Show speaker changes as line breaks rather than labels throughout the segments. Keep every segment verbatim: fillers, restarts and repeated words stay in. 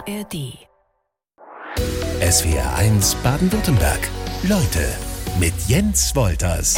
A R D.
S W R eins Baden-Württemberg. Leute mit Jens Wolters.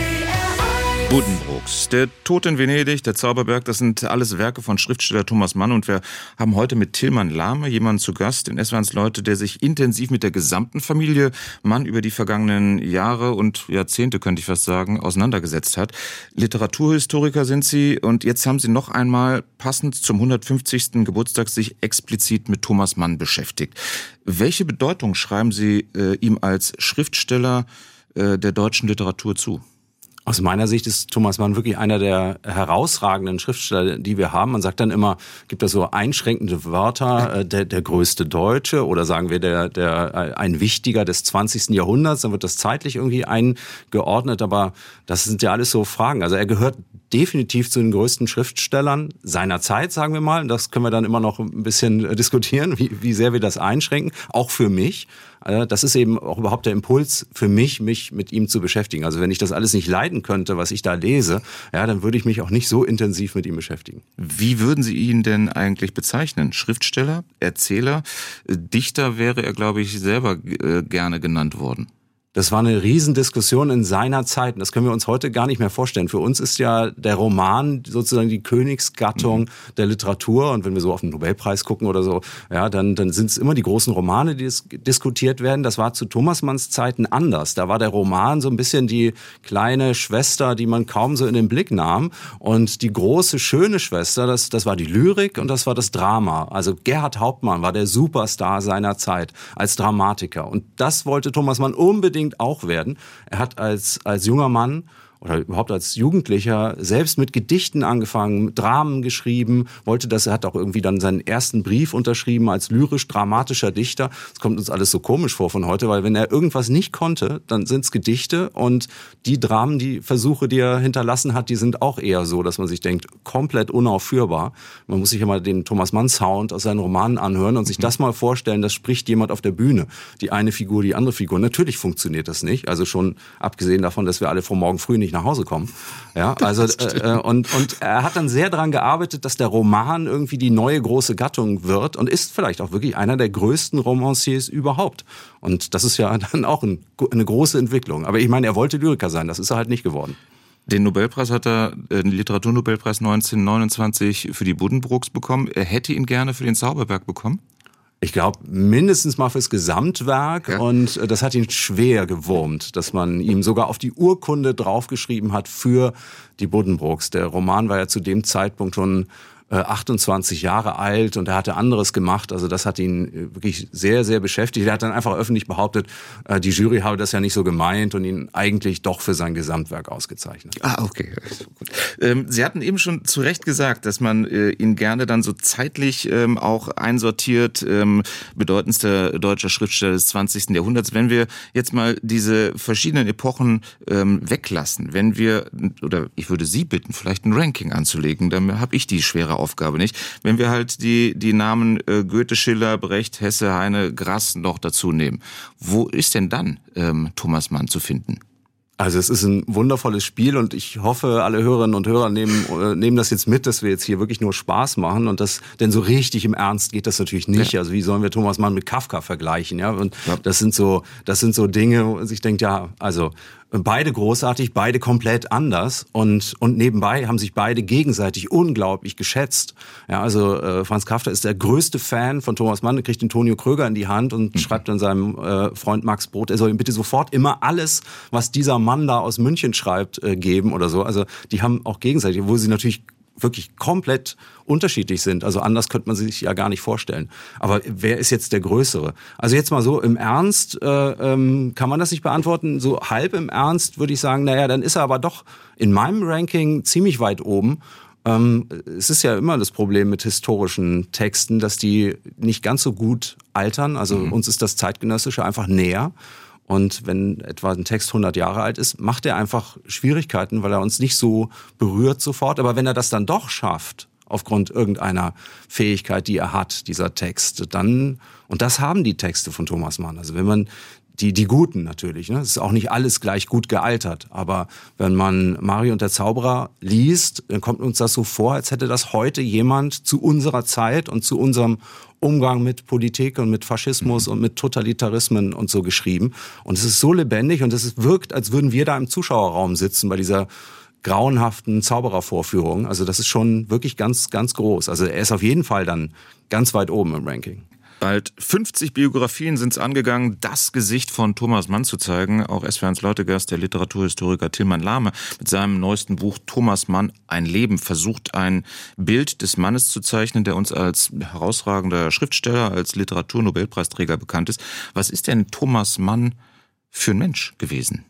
Buddenbrooks, Der Tod in Venedig, der Zauberberg, das sind alles Werke von Schriftsteller Thomas Mann. Und wir haben heute mit Tilman Lahme jemanden zu Gast in S W R eins Leute, der sich intensiv mit der gesamten Familie Mann über die vergangenen Jahre und Jahrzehnte, könnte ich fast sagen, auseinandergesetzt hat. Literaturhistoriker sind Sie und jetzt haben Sie noch einmal passend zum hundertfünfzigsten Geburtstag sich explizit mit Thomas Mann beschäftigt. Welche Bedeutung schreiben Sie äh, ihm als Schriftsteller äh, der deutschen Literatur zu?
Aus meiner Sicht ist Thomas Mann wirklich einer der herausragenden Schriftsteller, die wir haben. Man sagt dann immer, gibt da so einschränkende Wörter, äh, der, der größte Deutsche oder sagen wir der, der ein Wichtiger des zwanzigsten Jahrhunderts, dann wird das zeitlich irgendwie eingeordnet, aber das sind ja alles so Fragen. Also er gehört definitiv zu den größten Schriftstellern seiner Zeit, sagen wir mal. Das können wir dann immer noch ein bisschen diskutieren, wie, wie sehr wir das einschränken, auch für mich. Das ist eben auch überhaupt der Impuls für mich, mich mit ihm zu beschäftigen. Also wenn ich das alles nicht leiden könnte, was ich da lese, ja, dann würde ich mich auch nicht so intensiv mit ihm beschäftigen.
Wie würden Sie ihn denn eigentlich bezeichnen? Schriftsteller, Erzähler, Dichter wäre er, glaube ich, selber äh, gerne genannt worden.
Das war eine Riesendiskussion in seiner Zeit. Und das können wir uns heute gar nicht mehr vorstellen. Für uns ist ja der Roman sozusagen die Königsgattung mhm. der Literatur. Und wenn wir so auf den Nobelpreis gucken oder so, ja, dann, dann sind es immer die großen Romane, die dis- diskutiert werden. Das war zu Thomas Manns Zeiten anders. Da war der Roman so ein bisschen die kleine Schwester, die man kaum so in den Blick nahm. Und die große, schöne Schwester, das, das war die Lyrik und das war das Drama. Also Gerhard Hauptmann war der Superstar seiner Zeit als Dramatiker. Und das wollte Thomas Mann unbedingt auch werden. Er hat als als junger Mann oder überhaupt als Jugendlicher selbst mit Gedichten angefangen, Dramen geschrieben, wollte das, er hat auch irgendwie dann seinen ersten Brief unterschrieben als lyrisch-dramatischer Dichter. Das kommt uns alles so komisch vor von heute, weil wenn er irgendwas nicht konnte, dann sind es Gedichte und die Dramen, die Versuche, die er hinterlassen hat, die sind auch eher so, dass man sich denkt, komplett unaufführbar. Man muss sich ja mal den Thomas Mann Sound aus seinen Romanen anhören und sich das mal vorstellen, das spricht jemand auf der Bühne. Die eine Figur, die andere Figur. Natürlich funktioniert das nicht, also schon abgesehen davon, dass wir alle vor morgen früh nicht nach Hause kommen. Ja, also äh, und und er hat dann sehr daran gearbeitet, dass der Roman irgendwie die neue große Gattung wird und ist vielleicht auch wirklich einer der größten Romanciers überhaupt. Und das ist ja dann auch ein, eine große Entwicklung. Aber ich meine, er wollte Lyriker sein, das ist er halt nicht geworden.
Den Nobelpreis hat er, den Literaturnobelpreis neunzehnhundertneunundzwanzig für die Buddenbrooks bekommen. Er hätte ihn gerne für den Zauberberg bekommen?
Ich glaube, mindestens mal fürs Gesamtwerk
ja.
und das hat ihn schwer gewurmt, dass man ihm sogar auf die Urkunde draufgeschrieben hat für die Buddenbrooks. Der Roman war ja zu dem Zeitpunkt schon achtundzwanzig Jahre alt und er hatte anderes gemacht. Also das hat ihn wirklich sehr, sehr beschäftigt. Er hat dann einfach öffentlich behauptet, die Jury habe das ja nicht so gemeint und ihn eigentlich doch für sein Gesamtwerk ausgezeichnet.
Ah, okay. Gut. Ähm, Sie hatten eben schon zu Recht gesagt, dass man äh, ihn gerne dann so zeitlich ähm, auch einsortiert, ähm, bedeutendster deutscher Schriftsteller des zwanzigsten Jahrhunderts. Wenn wir jetzt mal diese verschiedenen Epochen ähm, weglassen, wenn wir, oder ich würde Sie bitten, vielleicht ein Ranking anzulegen, dann habe ich die schwere Aufgabe nicht. Wenn wir halt die die Namen äh, Goethe, Schiller, Brecht, Hesse, Heine, Grass noch dazu nehmen, wo ist denn dann ähm, Thomas Mann zu finden?
Also es ist ein wundervolles Spiel und ich hoffe, alle Hörerinnen und Hörer nehmen äh, nehmen das jetzt mit, dass wir jetzt hier wirklich nur Spaß machen und das, denn so richtig im Ernst geht das natürlich nicht. Ja. Also wie sollen wir Thomas Mann mit Kafka vergleichen? Ja, und ja. das sind so das sind so Dinge, wo sich denkt, ja, also beide großartig, beide komplett anders und und nebenbei haben sich beide gegenseitig unglaublich geschätzt. Ja, also äh, Franz Kafka ist der größte Fan von Thomas Mann, kriegt den Tonio Kröger in die Hand und mhm. schreibt dann seinem äh, Freund Max Brod, er soll ihm bitte sofort immer alles, was dieser Mann da aus München schreibt, äh, geben oder so. Also die haben auch gegenseitig, wo sie natürlich wirklich komplett unterschiedlich sind. Also anders könnte man sich ja gar nicht vorstellen. Aber wer ist jetzt der Größere? Also jetzt mal so im Ernst äh, ähm, kann man das nicht beantworten. So halb im Ernst würde ich sagen, naja, dann ist er aber doch in meinem Ranking ziemlich weit oben. Ähm, es ist ja immer das Problem mit historischen Texten, dass die nicht ganz so gut altern. Also mhm. uns ist das Zeitgenössische einfach näher. Und wenn etwa ein Text hundert Jahre alt ist, macht er einfach Schwierigkeiten, weil er uns nicht so berührt sofort. Aber wenn er das dann doch schafft, aufgrund irgendeiner Fähigkeit, die er hat, dieser Text, dann, und das haben die Texte von Thomas Mann. Also wenn man die, die guten natürlich, ne, es ist auch nicht alles gleich gut gealtert. Aber wenn man Mario und der Zauberer liest, dann kommt uns das so vor, als hätte das heute jemand zu unserer Zeit und zu unserem Umgang mit Politik und mit Faschismus und mit Totalitarismen und so geschrieben. Und es ist so lebendig und es wirkt, als würden wir da im Zuschauerraum sitzen bei dieser grauenhaften Zauberervorführung. Also das ist schon wirklich ganz, ganz groß. Also er ist auf jeden Fall dann ganz weit oben im Ranking.
Bald fünfzig Biografien sind es angegangen, das Gesicht von Thomas Mann zu zeigen. Auch S W R eins Leute-Gast, der Literaturhistoriker Tilman Lahme, mit seinem neuesten Buch Thomas Mann, ein Leben, versucht ein Bild des Mannes zu zeichnen, der uns als herausragender Schriftsteller, als Literaturnobelpreisträger bekannt ist. Was ist denn Thomas Mann für ein Mensch gewesen?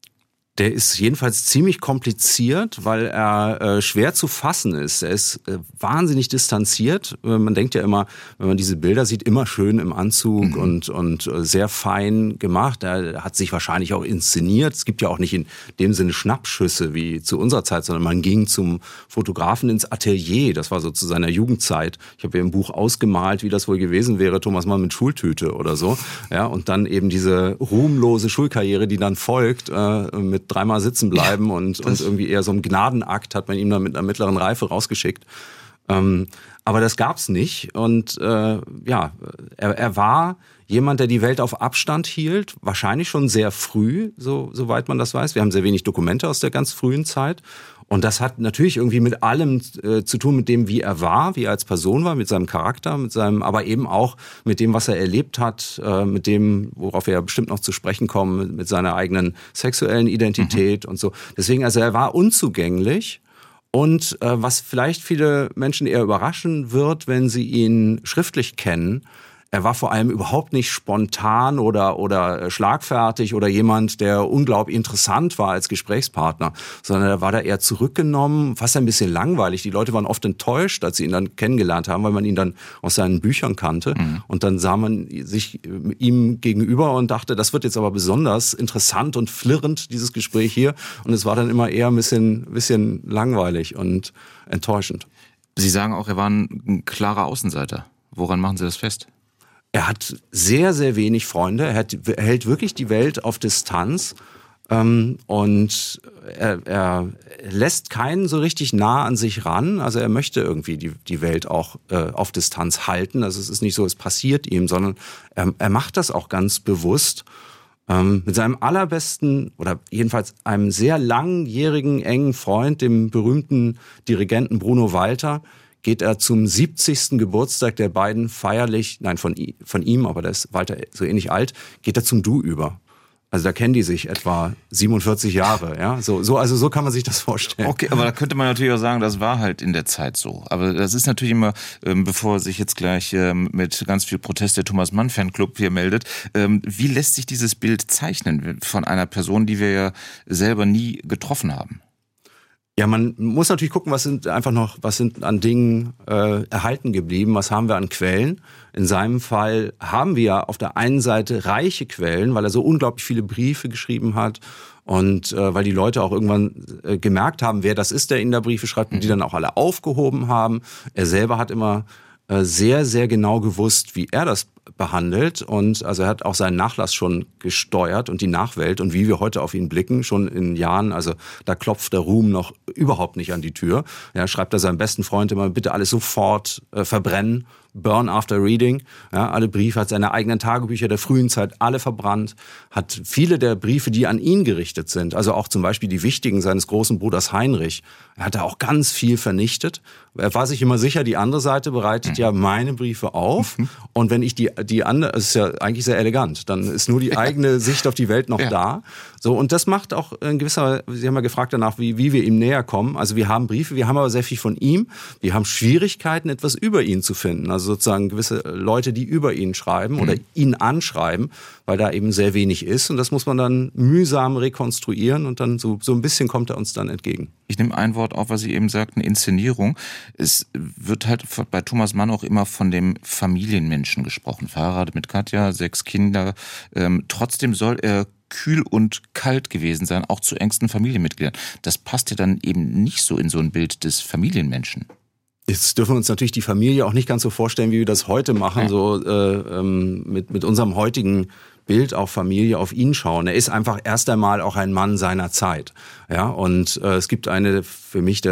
Der ist jedenfalls ziemlich kompliziert, weil er äh, schwer zu fassen ist. Er ist äh, wahnsinnig distanziert. Äh, man denkt ja immer, wenn man diese Bilder sieht, immer schön im Anzug mhm. und und äh, sehr fein gemacht. Er hat sich wahrscheinlich auch inszeniert. Es gibt ja auch nicht in dem Sinne Schnappschüsse wie zu unserer Zeit, sondern man ging zum Fotografen ins Atelier. Das war so zu seiner Jugendzeit. Ich habe ja im Buch ausgemalt, wie das wohl gewesen wäre, Thomas Mann mit Schultüte oder so. Ja, und dann eben diese ruhmlose Schulkarriere, die dann folgt, äh, mit dreimal sitzen bleiben und, und irgendwie eher so einen Gnadenakt hat man ihm dann mit einer mittleren Reife rausgeschickt. Ähm, aber das gab's nicht und äh, ja, er, er war jemand, der die Welt auf Abstand hielt, wahrscheinlich schon sehr früh, so soweit man das weiß. Wir haben sehr wenig Dokumente aus der ganz frühen Zeit. Und das hat natürlich irgendwie mit allem äh, zu tun, mit dem, wie er war, wie er als Person war, mit seinem Charakter, mit seinem, aber eben auch mit dem, was er erlebt hat, äh, mit dem, worauf wir ja bestimmt noch zu sprechen kommen, mit, mit seiner eigenen sexuellen Identität mhm. und so. Deswegen, also er war unzugänglich. Und äh, was vielleicht viele Menschen eher überraschen wird, wenn sie ihn schriftlich kennen, er war vor allem überhaupt nicht spontan oder oder schlagfertig oder jemand, der unglaublich interessant war als Gesprächspartner, sondern er war da eher zurückgenommen, fast ein bisschen langweilig. Die Leute waren oft enttäuscht, als sie ihn dann kennengelernt haben, weil man ihn dann aus seinen Büchern kannte. Mhm. Und dann sah man sich ihm gegenüber und dachte, das wird jetzt aber besonders interessant und flirrend, dieses Gespräch hier. Und es war dann immer eher ein bisschen, bisschen langweilig und enttäuschend.
Sie sagen auch, er war ein klarer Außenseiter. Woran machen Sie das fest?
Er hat sehr, sehr wenig Freunde. Er, hat, er hält wirklich die Welt auf Distanz. Ähm, und er, er lässt keinen so richtig nah an sich ran. Also er möchte irgendwie die, die Welt auch äh, auf Distanz halten. Also es ist nicht so, es passiert ihm, sondern er, er macht das auch ganz bewusst. Ähm, mit seinem allerbesten oder jedenfalls einem sehr langjährigen, engen Freund, dem berühmten Dirigenten Bruno Walter, geht er zum siebzigsten Geburtstag der beiden feierlich, nein, von, von ihm, aber der ist Walter so ähnlich alt, geht er zum Du über. Also da kennen die sich etwa siebenundvierzig Jahre, ja. So, so, also so kann man sich das vorstellen.
Okay, aber da könnte man natürlich auch sagen, das war halt in der Zeit so. Aber das ist natürlich immer, ähm, bevor sich jetzt gleich ähm, mit ganz viel Protest der Thomas Mann Fanclub hier meldet, ähm, wie lässt sich dieses Bild zeichnen von einer Person, die wir ja selber nie getroffen haben?
Ja, man muss natürlich gucken, was sind einfach noch, was sind an Dingen äh, erhalten geblieben, was haben wir an Quellen. In seinem Fall haben wir ja auf der einen Seite reiche Quellen, weil er so unglaublich viele Briefe geschrieben hat und äh, weil die Leute auch irgendwann äh, gemerkt haben, wer das ist, der ihnen da Briefe schreibt und die dann auch alle aufgehoben haben. Er selber hat immer äh, sehr, sehr genau gewusst, wie er das behandelt und also er hat auch seinen Nachlass schon gesteuert und die Nachwelt und wie wir heute auf ihn blicken, schon in Jahren, also da klopft der Ruhm noch überhaupt nicht an die Tür. Ja, schreibt er seinem besten Freund immer, bitte alles sofort äh, verbrennen, burn after reading. Ja, alle Briefe, hat seine eigenen Tagebücher der frühen Zeit alle verbrannt, hat viele der Briefe, die an ihn gerichtet sind, also auch zum Beispiel die wichtigen seines großen Bruders Heinrich, er hat da auch ganz viel vernichtet. Er war sich immer sicher, die andere Seite bereitet mhm. ja meine Briefe auf mhm. und wenn ich die die andere, es ist ja eigentlich sehr elegant, dann ist nur die eigene Sicht auf die Welt noch ja. da. So, und das macht auch in gewisser, Sie haben ja gefragt danach, wie, wie wir ihm näher kommen. Also wir haben Briefe, wir haben aber sehr viel von ihm. Wir haben Schwierigkeiten, etwas über ihn zu finden. Also sozusagen gewisse Leute, die über ihn schreiben mhm. oder ihn anschreiben, weil da eben sehr wenig ist. Und das muss man dann mühsam rekonstruieren und dann so, so ein bisschen kommt er uns dann entgegen.
Ich nehme ein Wort auf, was Sie eben sagten, Inszenierung. Es wird halt bei Thomas Mann auch immer von dem Familienmenschen gesprochen. Verheiratet mit Katja, sechs Kinder. Ähm, trotzdem soll er kühl und kalt gewesen sein, auch zu engsten Familienmitgliedern. Das passt ja dann eben nicht so in so ein Bild des Familienmenschen.
Jetzt dürfen wir uns natürlich die Familie auch nicht ganz so vorstellen, wie wir das heute machen, ja. so äh, ähm, mit, mit unserem heutigen Bild auf Familie, auf ihn schauen. Er ist einfach erst einmal auch ein Mann seiner Zeit. Ja, und äh, es gibt eine für mich der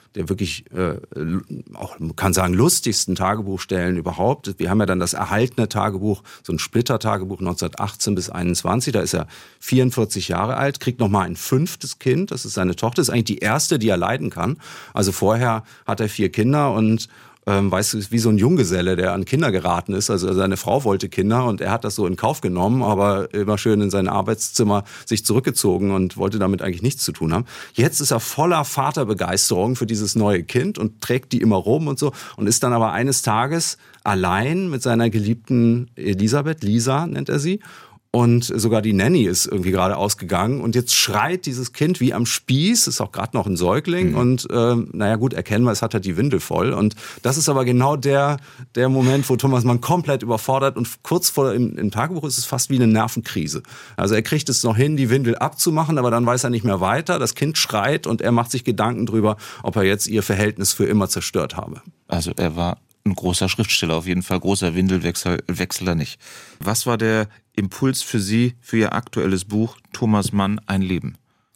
der wirklich, äh, auch man kann sagen, lustigsten Tagebuchstellen überhaupt. Wir haben ja dann das erhaltene Tagebuch, so ein Splitter-Tagebuch neunzehnhundertachtzehn bis einundzwanzig. Da ist er vierundvierzig Jahre alt, kriegt nochmal ein fünftes Kind. Das ist seine Tochter. Das ist eigentlich die erste, die er leiden kann. Also vorher hat er vier Kinder und Ähm, weißt du, wie so ein Junggeselle, der an Kinder geraten ist. Also seine Frau wollte Kinder und er hat das so in Kauf genommen, aber immer schön in sein Arbeitszimmer sich zurückgezogen und wollte damit eigentlich nichts zu tun haben. Jetzt ist er voller Vaterbegeisterung für dieses neue Kind und trägt die immer rum und so und ist dann aber eines Tages allein mit seiner geliebten Elisabeth, Lisa nennt er sie. Und sogar die Nanny ist irgendwie gerade ausgegangen und jetzt schreit dieses Kind wie am Spieß, ist auch gerade noch ein Säugling mhm. und äh, naja gut, erkennen wir, es hat halt die Windel voll und das ist aber genau der der Moment, wo Thomas Mann komplett überfordert und kurz vor im, im Tagebuch ist es fast wie eine Nervenkrise. Also er kriegt es noch hin, die Windel abzumachen, aber dann weiß er nicht mehr weiter, das Kind schreit und er macht sich Gedanken drüber, ob er jetzt ihr Verhältnis für immer zerstört habe.
Also er war ein großer Schriftsteller, auf jeden Fall großer Windelwechseler nicht. Was war der Impuls für Sie, für Ihr aktuelles Buch Thomas Mann, ein Leben?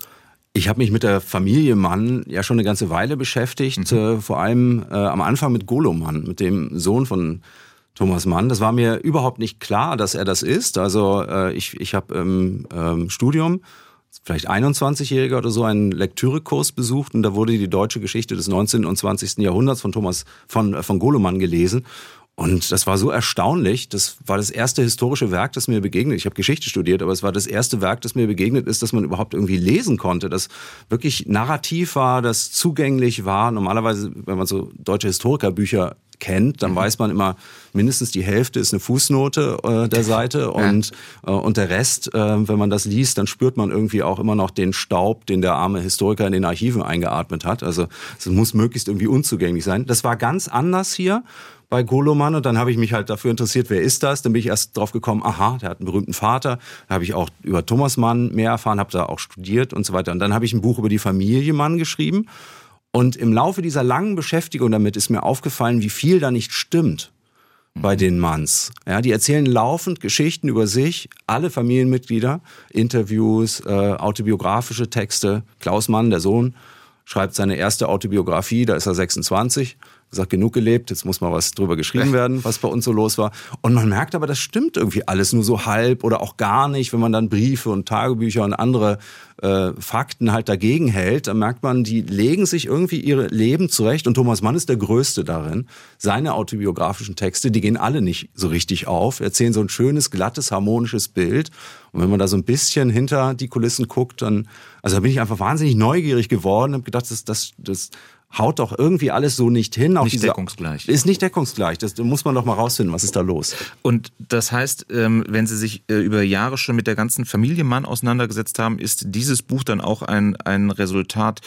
Ich habe mich mit der Familie Mann ja schon eine ganze Weile beschäftigt, mhm. äh, vor allem äh, am Anfang mit Golo Mann, mit dem Sohn von Thomas Mann. Das war mir überhaupt nicht klar, dass er das ist. Also äh, ich, ich habe im ähm, Studium, vielleicht einundzwanzigjähriger oder so, einen Lektürekurs besucht und da wurde die deutsche Geschichte des neunzehnten und zwanzigsten Jahrhunderts von Thomas von von Golo Mann gelesen. Und das war so erstaunlich, das war das erste historische Werk, das mir begegnet. Ich habe Geschichte studiert, aber es war das erste Werk, das mir begegnet ist, dass man überhaupt irgendwie lesen konnte, das wirklich narrativ war, das zugänglich war. Normalerweise, wenn man so deutsche Historikerbücher kennt, dann mhm. weiß man immer, mindestens die Hälfte ist eine Fußnote äh, der Seite und ja. äh, und der Rest, äh, wenn man das liest, dann spürt man irgendwie auch immer noch den Staub, den der arme Historiker in den Archiven eingeatmet hat. Also es muss möglichst irgendwie unzugänglich sein. Das war ganz anders hier bei Golo Mann und dann habe ich mich halt dafür interessiert, wer ist das? Dann bin ich erst drauf gekommen, aha, der hat einen berühmten Vater. Da habe ich auch über Thomas Mann mehr erfahren, habe da auch studiert und so weiter. Und dann habe ich ein Buch über die Familie Mann geschrieben. Und im Laufe dieser langen Beschäftigung damit ist mir aufgefallen, wie viel da nicht stimmt bei den Manns. Ja, die erzählen laufend Geschichten über sich, alle Familienmitglieder, Interviews, äh, autobiografische Texte. Klaus Mann, der Sohn, schreibt seine erste Autobiografie, da ist er sechsundzwanzig. Gesagt, genug gelebt, jetzt muss mal was drüber geschrieben werden, was bei uns so los war. Und man merkt aber, das stimmt irgendwie alles nur so halb oder auch gar nicht. Wenn man dann Briefe und Tagebücher und andere äh, Fakten halt dagegen hält, dann merkt man, die legen sich irgendwie ihre Leben zurecht. Und Thomas Mann ist der Größte darin. Seine autobiografischen Texte, die gehen alle nicht so richtig auf, erzählen so ein schönes, glattes, harmonisches Bild. Und wenn man da so ein bisschen hinter die Kulissen guckt, dann, also da bin ich einfach wahnsinnig neugierig geworden, habe gedacht, das, das, das haut doch irgendwie alles so nicht hin. Auch
nicht
diese,
deckungsgleich.
Ist nicht deckungsgleich. Das muss man doch mal rausfinden, was ist da los.
Und das heißt, wenn Sie sich über Jahre schon mit der ganzen Familie Mann auseinandergesetzt haben, ist dieses Buch dann auch ein, ein Resultat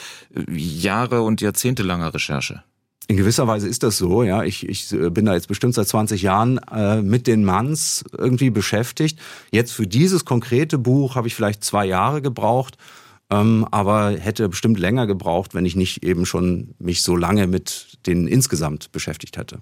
Jahre und Jahrzehnte langer Recherche?
In gewisser Weise ist das so, ja. Ich, ich bin da jetzt bestimmt seit zwanzig Jahren äh, mit den Manns irgendwie beschäftigt. Jetzt für dieses konkrete Buch habe ich vielleicht zwei Jahre gebraucht. Ähm, aber hätte bestimmt länger gebraucht, wenn ich nicht eben schon mich so lange mit denen insgesamt beschäftigt hätte.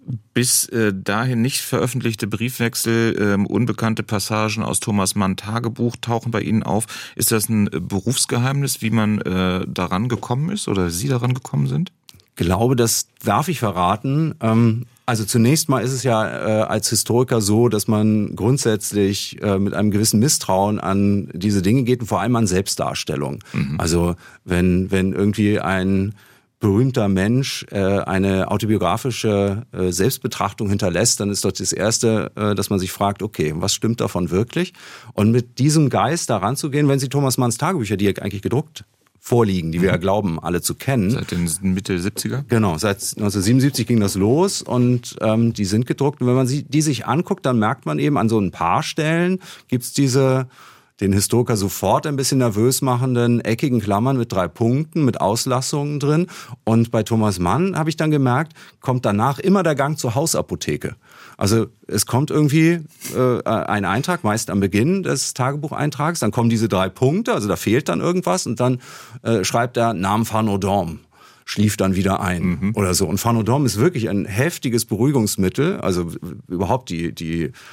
Bis äh, dahin nicht veröffentlichte Briefwechsel, äh, unbekannte Passagen aus Thomas Mann Tagebuch tauchen bei Ihnen auf. Ist das ein Berufsgeheimnis, wie man äh, daran gekommen ist oder Sie daran gekommen sind?
Ich glaube, das darf ich verraten. Ähm, Also zunächst mal ist es ja äh, als Historiker so, dass man grundsätzlich äh, mit einem gewissen Misstrauen an diese Dinge geht und vor allem an Selbstdarstellung. Mhm. Also wenn wenn irgendwie ein berühmter Mensch äh, eine autobiografische äh, Selbstbetrachtung hinterlässt, dann ist doch das Erste, äh, dass man sich fragt, okay, was stimmt davon wirklich? Und mit diesem Geist da ranzugehen, wenn Sie Thomas Manns Tagebücher, die er eigentlich gedruckt vorliegen, die wir ja glauben, alle zu kennen.
Seit den Mitte siebziger?
Genau, seit neunzehnhundertsiebenundsiebzig ging das los und ähm, die sind gedruckt. Und wenn man sie, die sich anguckt, dann merkt man eben, an so ein paar Stellen gibt's diese den Historiker sofort ein bisschen nervös machenden eckigen Klammern mit drei Punkten, mit Auslassungen drin. Und bei Thomas Mann, habe ich dann gemerkt, kommt danach immer der Gang zur Hausapotheke. Also es kommt irgendwie äh, ein Eintrag, meist am Beginn des Tagebucheintrags, dann kommen diese drei Punkte, also da fehlt dann irgendwas und dann äh, schreibt er Namen Farnodorm, schlief dann wieder ein mhm. oder so. Und Farnodorm ist wirklich ein heftiges Beruhigungsmittel, also überhaupt die die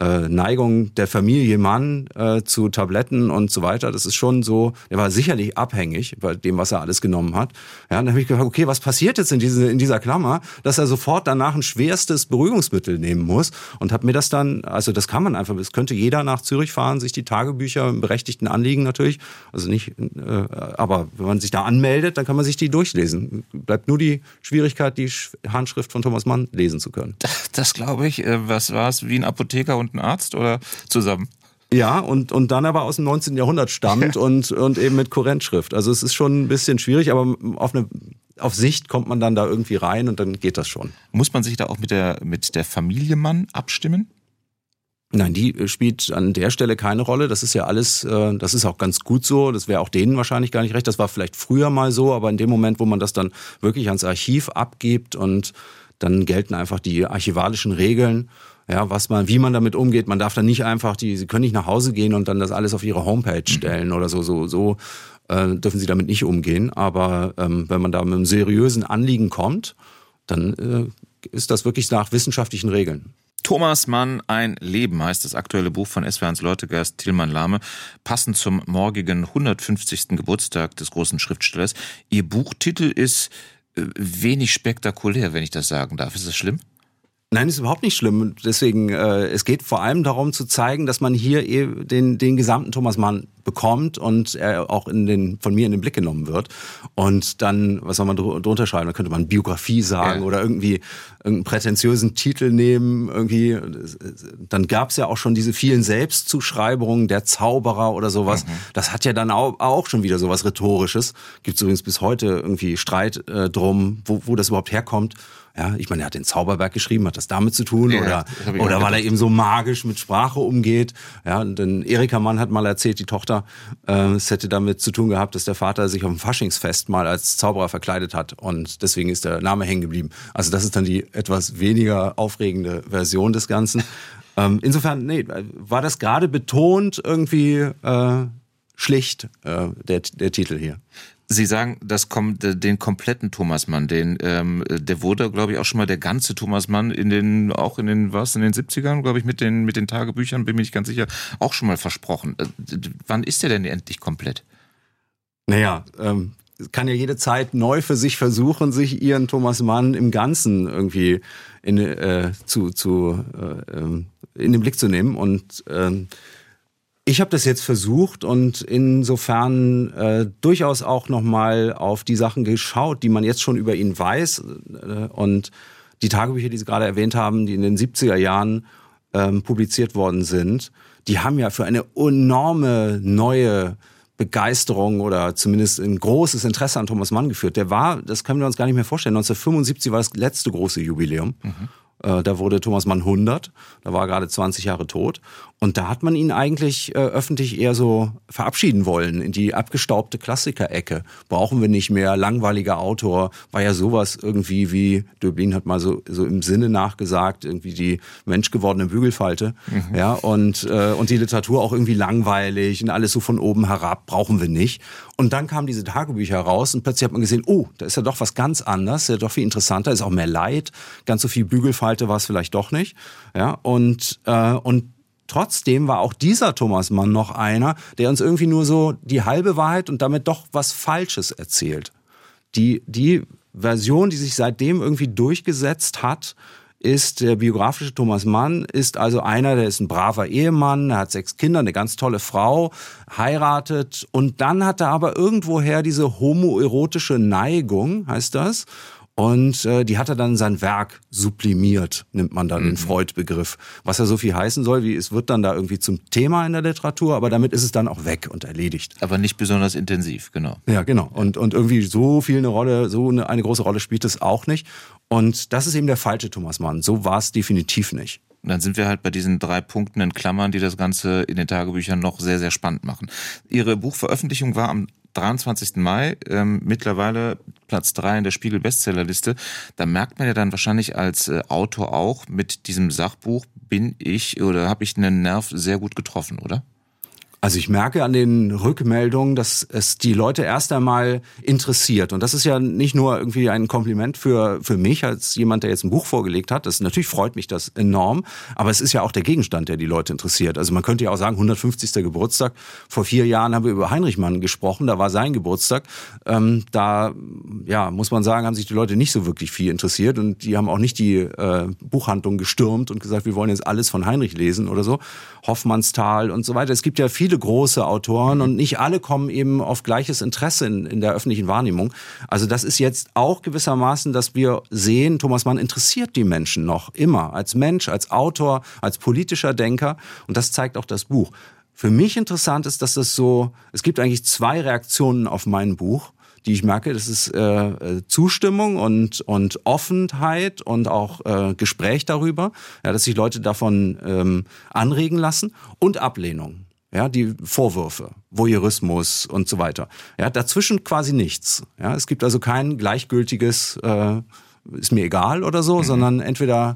äh, Neigung der Familie Mann äh, zu Tabletten und so weiter. Das ist schon so, er war sicherlich abhängig bei dem, was er alles genommen hat. Ja, dann habe ich gefragt, okay, was passiert jetzt in, diese, in dieser Klammer, dass er sofort danach ein schwerstes Beruhigungsmittel nehmen muss und habe mir das dann, also das kann man einfach, das könnte jeder nach Zürich fahren, sich die Tagebücher im berechtigten Anliegen natürlich, also nicht, äh, aber wenn man sich da anmeldet, dann kann man sich die durchlesen. Bleibt nur die Schwierigkeit, die Handschrift von Thomas Mann lesen zu können.
Das glaube ich. Was war es, wie ein Apotheker und ein Arzt oder zusammen?
Ja, und, und dann aber aus dem neunzehnten Jahrhundert stammt und, und eben mit Kurrentschrift. Also es ist schon ein bisschen schwierig, aber auf eine auf Sicht kommt man dann da irgendwie rein und dann geht das schon.
Muss man sich da auch mit der, mit der Familie Mann abstimmen?
Nein, die spielt an der Stelle keine Rolle. Das ist ja alles, das ist auch ganz gut so. Das wäre auch denen wahrscheinlich gar nicht recht. Das war vielleicht früher mal so, aber in dem Moment, wo man das dann wirklich ans Archiv abgibt und dann gelten einfach die archivalischen Regeln, ja, was man, wie man damit umgeht. Man darf dann nicht einfach, die, sie können nicht nach Hause gehen und dann das alles auf ihre Homepage stellen oder so, so, so äh, dürfen sie damit nicht umgehen. Aber ähm, wenn man da mit einem seriösen Anliegen kommt, dann äh, ist das wirklich nach wissenschaftlichen Regeln.
Thomas Mann, ein Leben heißt das aktuelle Buch von S W R eins Leutegast Tilman Lahme, passend zum morgigen hundertfünfzigsten Geburtstag des großen Schriftstellers. Ihr Buchtitel ist äh, wenig spektakulär, wenn ich das sagen darf. Ist das schlimm?
Nein, ist überhaupt nicht schlimm. Deswegen, äh, es geht vor allem darum zu zeigen, dass man hier eh den, den gesamten Thomas Mann bekommt und er auch in den, von mir in den Blick genommen wird. Und dann, was soll man drunter schreiben? Da könnte man Biografie sagen ja. Oder irgendwie irgendeinen prätentiösen Titel nehmen. Irgendwie. Dann gab's ja auch schon diese vielen Selbstzuschreibungen, der Zauberer oder sowas. Mhm. Das hat ja dann auch, auch schon wieder sowas Rhetorisches. Gibt's übrigens bis heute irgendwie Streit äh, drum, wo, wo das überhaupt herkommt. Ja, ich meine, er hat den Zauberberg geschrieben, hat das damit zu tun? Ja, oder oder weil er eben so magisch mit Sprache umgeht. Ja, denn Erika Mann hat mal erzählt, die Tochter, äh, es hätte damit zu tun gehabt, dass der Vater sich auf dem Faschingsfest mal als Zauberer verkleidet hat und deswegen ist der Name hängen geblieben. Also das ist dann die etwas weniger aufregende Version des Ganzen. ähm, insofern, nee, war das gerade betont irgendwie äh, schlicht, äh, der, der Titel hier.
Sie sagen, das kommt den kompletten Thomas Mann, den ähm, der wurde, glaube ich, auch schon mal der ganze Thomas Mann in den auch in den was in den siebzigern, glaube ich, mit den mit den Tagebüchern, bin mir nicht ganz sicher, auch schon mal versprochen. Äh, wann ist der denn endlich komplett?
Naja, ähm, kann ja jede Zeit neu für sich versuchen, sich ihren Thomas Mann im Ganzen irgendwie in äh, zu zu äh, in den Blick zu nehmen und äh, ich habe das jetzt versucht und insofern äh, durchaus auch nochmal auf die Sachen geschaut, die man jetzt schon über ihn weiß. Äh, und die Tagebücher, die Sie gerade erwähnt haben, die in den siebziger Jahren ähm, publiziert worden sind, die haben ja für eine enorme neue Begeisterung oder zumindest ein großes Interesse an Thomas Mann geführt. Der war, das können wir uns gar nicht mehr vorstellen, neunzehnhundertfünfundsiebzig war das letzte große Jubiläum. Mhm. Da wurde Thomas Mann hundert, da war er gerade zwanzig Jahre tot. Und da hat man ihn eigentlich äh, öffentlich eher so verabschieden wollen in die abgestaubte Klassiker-Ecke. Brauchen wir nicht mehr, langweiliger Autor, war ja sowas irgendwie wie, Döblin hat mal so, so im Sinne nachgesagt, irgendwie die menschgewordene Bügelfalte. Mhm. Ja, und, äh, und die Literatur auch irgendwie langweilig und alles so von oben herab, brauchen wir nicht. Und dann kamen diese Tagebücher raus und plötzlich hat man gesehen, oh, da ist ja doch was ganz anderes, ja doch viel interessanter, ist auch mehr Leid, ganz so viel Bügelfalte war es vielleicht doch nicht. Ja, und, äh, und trotzdem war auch dieser Thomas Mann noch einer, der uns irgendwie nur so die halbe Wahrheit und damit doch was Falsches erzählt. Die, die Version, die sich seitdem irgendwie durchgesetzt hat, ist der biografische Thomas Mann, ist also einer, der ist ein braver Ehemann, er hat sechs Kinder, eine ganz tolle Frau, heiratet und dann hat er aber irgendwoher diese homoerotische Neigung, heißt das, und äh, die hat er dann in sein Werk sublimiert, nimmt man dann mhm. den Freud-Begriff. Was ja so viel heißen soll, wie es wird dann da irgendwie zum Thema in der Literatur, aber damit ist es dann auch weg und erledigt.
Aber nicht besonders intensiv, genau.
Ja, genau. Und, und irgendwie so viel eine Rolle, so eine, eine große Rolle spielt es auch nicht. Und das ist eben der falsche Thomas Mann. So war es definitiv nicht.
Und dann sind wir halt bei diesen drei Punkten in Klammern, die das Ganze in den Tagebüchern noch sehr, sehr spannend machen. Ihre Buchveröffentlichung war am dreiundzwanzigsten Mai, ähm, mittlerweile Platz drei in der Spiegel-Bestsellerliste. Da merkt man ja dann wahrscheinlich als äh, Autor auch, mit diesem Sachbuch bin ich oder habe ich einen Nerv sehr gut getroffen, oder?
Also ich merke an den Rückmeldungen, dass es die Leute erst einmal interessiert. Und das ist ja nicht nur irgendwie ein Kompliment für für mich als jemand, der jetzt ein Buch vorgelegt hat. Das natürlich freut mich das enorm. Aber es ist ja auch der Gegenstand, der die Leute interessiert. Also man könnte ja auch sagen, hundertfünfzigster Geburtstag. Vor vier Jahren haben wir über Heinrich Mann gesprochen. Da war sein Geburtstag. Ähm, da ja muss man sagen, haben sich die Leute nicht so wirklich viel interessiert. Und die haben auch nicht die äh, Buchhandlung gestürmt und gesagt, wir wollen jetzt alles von Heinrich lesen oder so. Hoffmannsthal und so weiter. Es gibt ja viele große Autoren und nicht alle kommen eben auf gleiches Interesse in, in der öffentlichen Wahrnehmung. Also das ist jetzt auch gewissermaßen, dass wir sehen, Thomas Mann interessiert die Menschen noch immer als Mensch, als Autor, als politischer Denker und das zeigt auch das Buch. Für mich interessant ist, dass das so, es gibt eigentlich zwei Reaktionen auf mein Buch, die ich merke, das ist äh, Zustimmung und und Offenheit und auch äh, Gespräch darüber, ja, dass sich Leute davon ähm, anregen lassen und Ablehnung, ja, die Vorwürfe, Voyeurismus und so weiter. Ja, dazwischen quasi nichts. Ja, es gibt also kein gleichgültiges, äh, ist mir egal oder so, mhm. sondern entweder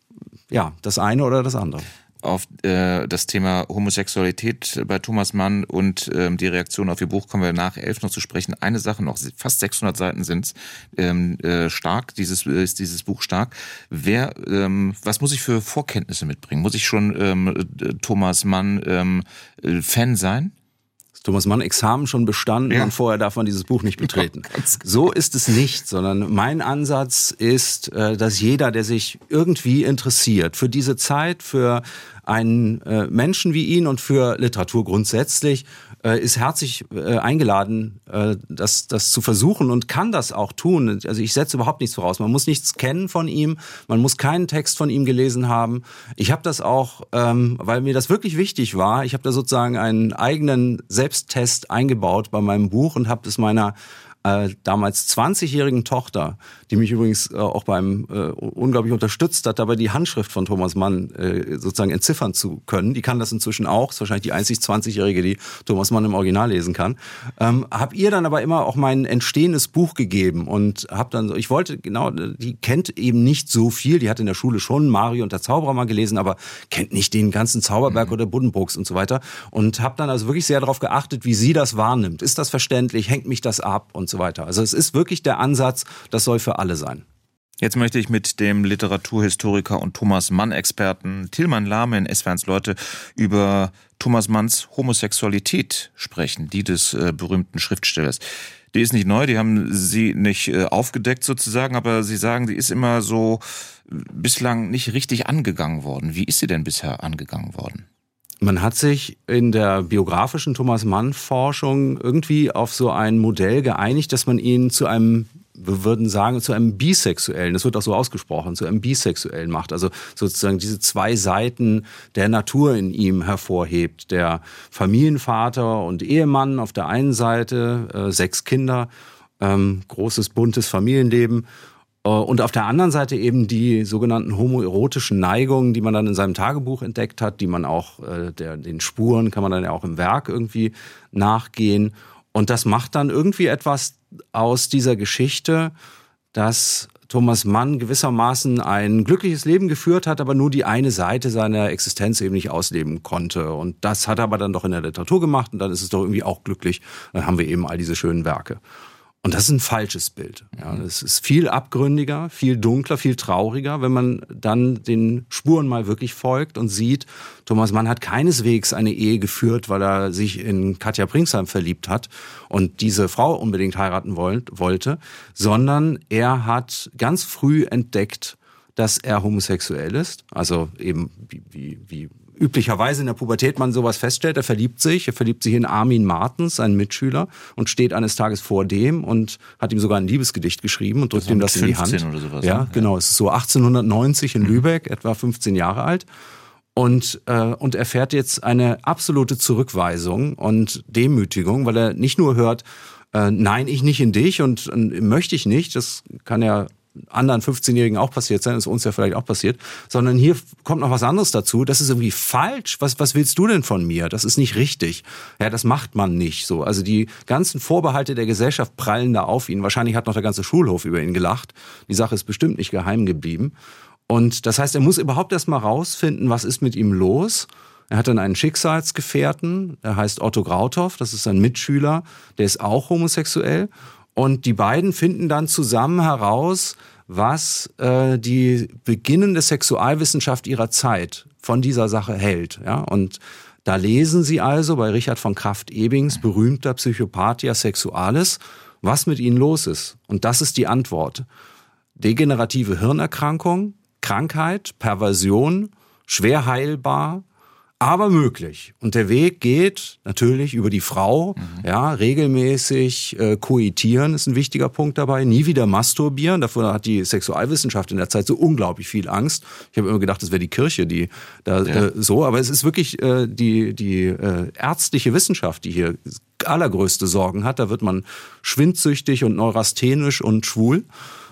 ja das eine oder das andere.
Auf äh, das Thema Homosexualität bei Thomas Mann und ähm, die Reaktion auf Ihr Buch kommen wir nach elf noch zu sprechen. Eine Sache noch, fast sechshundert Seiten sind's, ähm, äh, stark, dieses ist dieses Buch stark. Wer, ähm, was muss ich für Vorkenntnisse mitbringen? Muss ich schon ähm, Thomas Mann ähm, Fan sein?
Thomas Mann Examen schon bestanden ja. und vorher darf man dieses Buch nicht betreten. Ja, so ist es nicht, sondern mein Ansatz ist, dass jeder, der sich irgendwie interessiert für diese Zeit, für einen Menschen wie ihn und für Literatur grundsätzlich, ist herzlich eingeladen, das, das zu versuchen und kann das auch tun. Also ich setze überhaupt nichts voraus. Man muss nichts kennen von ihm, man muss keinen Text von ihm gelesen haben. Ich habe das auch, weil mir das wirklich wichtig war, ich habe da sozusagen einen eigenen Selbsttest eingebaut bei meinem Buch und habe das meiner äh, damals zwanzigjährigen Tochter, die mich übrigens äh, auch beim äh, unglaublich unterstützt hat, dabei die Handschrift von Thomas Mann äh, sozusagen entziffern zu können. Die kann das inzwischen auch, ist wahrscheinlich die einzig zwanzigjährige, die Thomas Mann im Original lesen kann. Ähm, hab ihr dann aber immer auch mein entstehendes Buch gegeben und hab dann so, ich wollte genau, die kennt eben nicht so viel, die hat in der Schule schon Mario und der Zauberer mal gelesen, aber kennt nicht den ganzen Zauberberg mhm. oder Buddenbrooks und so weiter und hab dann also wirklich sehr darauf geachtet, wie sie das wahrnimmt. Ist das verständlich? Hängt mich das ab? Und so weiter. Also es ist wirklich der Ansatz, das soll für alle sein.
Jetzt möchte ich mit dem Literaturhistoriker und Thomas Mann-Experten Tilman Lahme in S W R eins Leute über Thomas Manns Homosexualität sprechen, die des äh, berühmten Schriftstellers. Die ist nicht neu, die haben Sie nicht äh, aufgedeckt sozusagen, aber Sie sagen, die ist immer so bislang nicht richtig angegangen worden. Wie ist sie denn bisher angegangen worden?
Man hat sich in der biografischen Thomas Mann-Forschung irgendwie auf so ein Modell geeinigt, dass man ihn zu einem, wir würden sagen, zu einem Bisexuellen, das wird auch so ausgesprochen, zu einem Bisexuellen macht. Also sozusagen diese zwei Seiten der Natur in ihm hervorhebt. Der Familienvater und Ehemann auf der einen Seite, äh, sechs Kinder, ähm, großes, buntes Familienleben. Und auf der anderen Seite eben die sogenannten homoerotischen Neigungen, die man dann in seinem Tagebuch entdeckt hat, die man auch, äh, der, den Spuren kann man dann ja auch im Werk irgendwie nachgehen. Und das macht dann irgendwie etwas aus dieser Geschichte, dass Thomas Mann gewissermaßen ein glückliches Leben geführt hat, aber nur die eine Seite seiner Existenz eben nicht ausleben konnte. Und das hat er aber dann doch in der Literatur gemacht und dann ist es doch irgendwie auch glücklich. Dann haben wir eben all diese schönen Werke. Und das ist ein falsches Bild. Ja, es ist viel abgründiger, viel dunkler, viel trauriger, wenn man dann den Spuren mal wirklich folgt und sieht, Thomas Mann hat keineswegs eine Ehe geführt, weil er sich in Katja Pringsheim verliebt hat und diese Frau unbedingt heiraten wollte, sondern er hat ganz früh entdeckt, dass er homosexuell ist. Also eben wie, wie, wie üblicherweise in der Pubertät man sowas feststellt, er verliebt sich, er verliebt sich in Armin Martens, seinen Mitschüler, und steht eines Tages vor dem und hat ihm sogar ein Liebesgedicht geschrieben und drückt ihm das in die Hand.
Oder sowas,
ja,
ne?
Genau, es ist so achtzehnhundertneunzig in Lübeck, mhm. etwa fünfzehn Jahre alt. Und, äh, und erfährt jetzt eine absolute Zurückweisung und Demütigung, weil er nicht nur hört, äh, nein, ich nicht in dich und, und möchte ich nicht, das kann ja anderen fünfzehnjährigen auch passiert sein, ist uns ja vielleicht auch passiert, sondern hier kommt noch was anderes dazu, das ist irgendwie falsch, was was willst du denn von mir, das ist nicht richtig, ja, das macht man nicht so, also die ganzen Vorbehalte der Gesellschaft prallen da auf ihn, wahrscheinlich hat noch der ganze Schulhof über ihn gelacht, die Sache ist bestimmt nicht geheim geblieben und das heißt, er muss überhaupt erst mal rausfinden, was ist mit ihm los, Er hat dann einen Schicksalsgefährten, der heißt Otto Grauthoff, das ist ein Mitschüler, der ist auch homosexuell. Und die beiden finden dann zusammen heraus, was äh, die beginnende Sexualwissenschaft ihrer Zeit von dieser Sache hält. Ja? Und da lesen sie also bei Richard von Krafft-Ebings, berühmter Psychopathia Sexualis, was mit ihnen los ist. Und das ist die Antwort. Degenerative Hirnerkrankung, Krankheit, Perversion, schwer heilbar, aber möglich. Und der Weg geht natürlich über die Frau, mhm. ja, regelmäßig äh, koitieren ist ein wichtiger Punkt dabei, nie wieder masturbieren. Davor hat die Sexualwissenschaft in der Zeit so unglaublich viel Angst. Ich habe immer gedacht, das wäre die Kirche, die da ja. äh, so, aber es ist wirklich äh, die die äh, ärztliche Wissenschaft, die hier allergrößte Sorgen hat. Da wird man schwindsüchtig und neurasthenisch und schwul.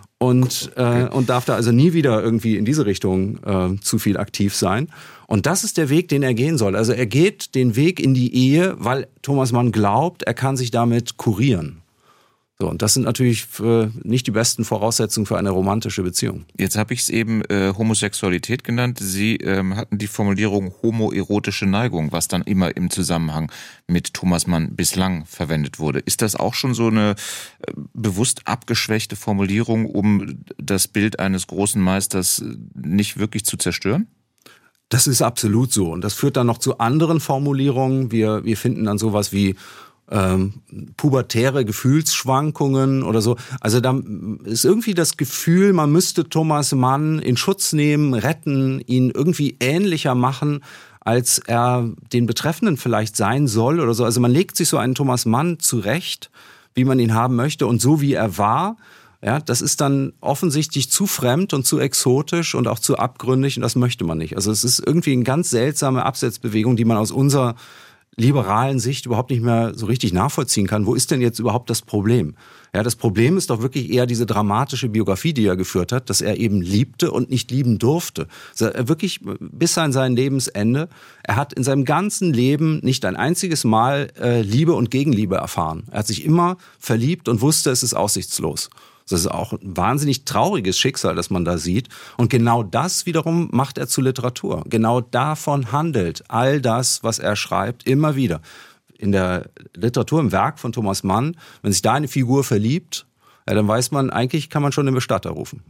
Und, okay. äh, und darf da also nie wieder irgendwie in diese Richtung äh, zu viel aktiv sein. Und das ist der Weg, den er gehen soll. Also er geht den Weg in die Ehe, weil Thomas Mann glaubt, er kann sich damit kurieren. So, und das sind natürlich für nicht die besten Voraussetzungen für eine romantische Beziehung.
Jetzt habe ich es eben äh, Homosexualität genannt. Sie ähm, hatten die Formulierung homoerotische Neigung, was dann immer im Zusammenhang mit Thomas Mann bislang verwendet wurde. Ist das auch schon so eine äh, bewusst abgeschwächte Formulierung, um das Bild eines großen Meisters nicht wirklich zu zerstören?
Das ist absolut so. Und das führt dann noch zu anderen Formulierungen. Wir, wir finden dann sowas wie Ähm, pubertäre Gefühlsschwankungen oder so. Also da ist irgendwie das Gefühl, man müsste Thomas Mann in Schutz nehmen, retten, ihn irgendwie ähnlicher machen, als er den Betreffenden vielleicht sein soll oder so. Also man legt sich so einen Thomas Mann zurecht, wie man ihn haben möchte und so wie er war. Ja, das ist dann offensichtlich zu fremd und zu exotisch und auch zu abgründig und das möchte man nicht. Also es ist irgendwie eine ganz seltsame Absetzbewegung, die man aus unserer liberalen Sicht überhaupt nicht mehr so richtig nachvollziehen kann. Wo ist denn jetzt überhaupt das Problem? Ja, das Problem ist doch wirklich eher diese dramatische Biografie, die er geführt hat, dass er eben liebte und nicht lieben durfte. Also er wirklich bis an sein Lebensende, er hat in seinem ganzen Leben nicht ein einziges Mal äh, Liebe und Gegenliebe erfahren. Er hat sich immer verliebt und wusste, es ist aussichtslos. Das ist auch ein wahnsinnig trauriges Schicksal, das man da sieht. Und genau das wiederum macht er zu Literatur. Genau davon handelt all das, was er schreibt, immer wieder. In der Literatur, im Werk von Thomas Mann, wenn sich da eine Figur verliebt, ja, dann weiß man, eigentlich kann man schon den Bestatter rufen.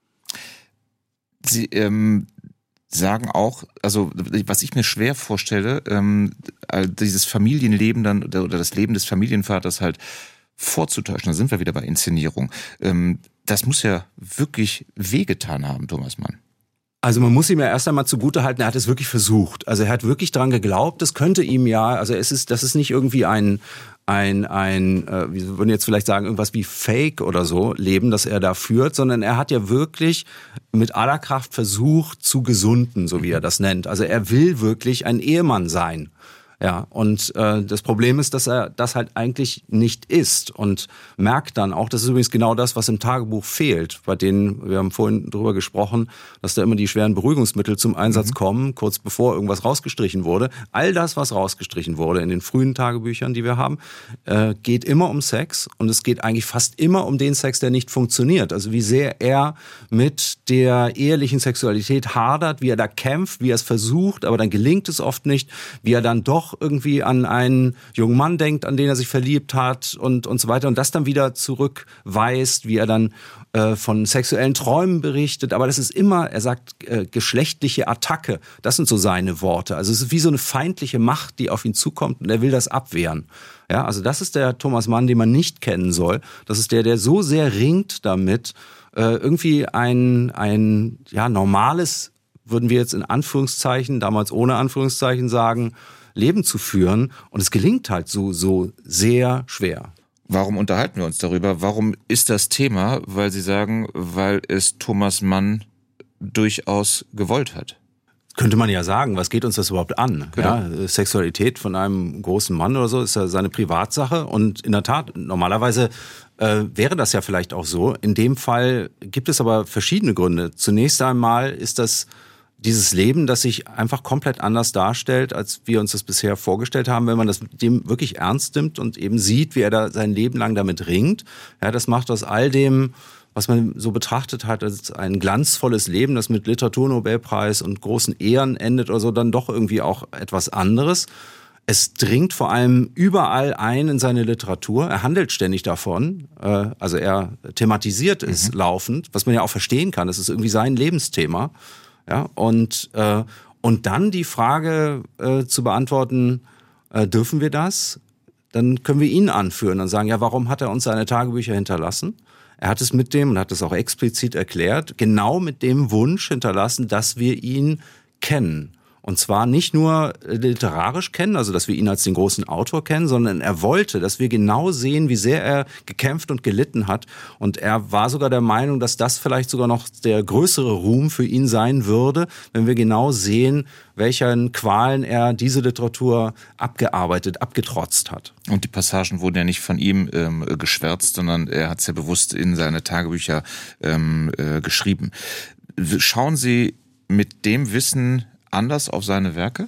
Sie ähm, sagen auch, also was ich mir schwer vorstelle, ähm, dieses Familienleben dann oder das Leben des Familienvaters halt vorzutäuschen, da sind wir wieder bei Inszenierung. Das muss ja wirklich wehgetan haben, Thomas Mann.
Also man muss ihm ja erst einmal zugutehalten, er hat es wirklich versucht. Also er hat wirklich dran geglaubt, das könnte ihm ja, also es ist, das ist nicht irgendwie ein, ein, ein, äh, wie würden jetzt vielleicht sagen, irgendwas wie Fake oder so, Leben, das er da führt, sondern er hat ja wirklich mit aller Kraft versucht zu gesunden, so wie er das nennt. Also er will wirklich ein Ehemann sein. Ja, und äh, das Problem ist, dass er das halt eigentlich nicht ist und merkt dann auch, das ist übrigens genau das, was im Tagebuch fehlt, bei denen, wir haben vorhin drüber gesprochen, dass da immer die schweren Beruhigungsmittel zum Einsatz mhm. kommen, kurz bevor irgendwas rausgestrichen wurde. All das, was rausgestrichen wurde in den frühen Tagebüchern, die wir haben, äh, geht immer um Sex und es geht eigentlich fast immer um den Sex, der nicht funktioniert. Also wie sehr er mit der ehelichen Sexualität hadert, wie er da kämpft, wie er es versucht, aber dann gelingt es oft nicht, wie er dann doch irgendwie an einen jungen Mann denkt, an den er sich verliebt hat und und so weiter und das dann wieder zurückweist, wie er dann äh, von sexuellen Träumen berichtet, aber das ist immer, er sagt, äh, geschlechtliche Attacke, das sind so seine Worte, also es ist wie so eine feindliche Macht, die auf ihn zukommt und er will das abwehren. Ja, also das ist der Thomas Mann, den man nicht kennen soll, das ist der, der so sehr ringt damit, äh, irgendwie ein, ein ja normales, würden wir jetzt in Anführungszeichen, damals ohne Anführungszeichen sagen, Leben zu führen und es gelingt halt so, so sehr schwer.
Warum unterhalten wir uns darüber? Warum ist das Thema? Weil Sie sagen, weil es Thomas Mann durchaus gewollt hat.
Könnte man ja sagen, was geht uns das überhaupt an? Genau. Ja, Sexualität von einem großen Mann oder so ist ja seine Privatsache und in der Tat, normalerweise äh, wäre das ja vielleicht auch so. In dem Fall gibt es aber verschiedene Gründe. Zunächst einmal ist das dieses Leben, das sich einfach komplett anders darstellt, als wir uns das bisher vorgestellt haben, wenn man das mit dem wirklich ernst nimmt und eben sieht, wie er da sein Leben lang damit ringt. Ja, das macht aus all dem was man so betrachtet hat als ein glanzvolles Leben, das mit Literaturnobelpreis und großen Ehren endet oder so, dann doch irgendwie auch etwas anderes. Es dringt vor allem überall ein in seine Literatur. Er handelt ständig davon. Also er thematisiert es mhm. laufend, was man ja auch verstehen kann. Das ist irgendwie sein Lebensthema. Ja, und, und dann die Frage zu beantworten, dürfen wir das? Dann können wir ihn anführen und sagen, ja, warum hat er uns seine Tagebücher hinterlassen? Er hat es mit dem, und hat es auch explizit erklärt, genau mit dem Wunsch hinterlassen, dass wir ihn kennen. Und zwar nicht nur literarisch kennen, also dass wir ihn als den großen Autor kennen, sondern er wollte, dass wir genau sehen, wie sehr er gekämpft und gelitten hat. Und er war sogar der Meinung, dass das vielleicht sogar noch der größere Ruhm für ihn sein würde, wenn wir genau sehen, welchen Qualen er diese Literatur abgearbeitet, abgetrotzt hat.
Und die Passagen wurden ja nicht von ihm ähm, geschwärzt, sondern er hat es ja bewusst in seine Tagebücher ähm, äh, geschrieben. Schauen Sie mit dem Wissen anders auf seine Werke?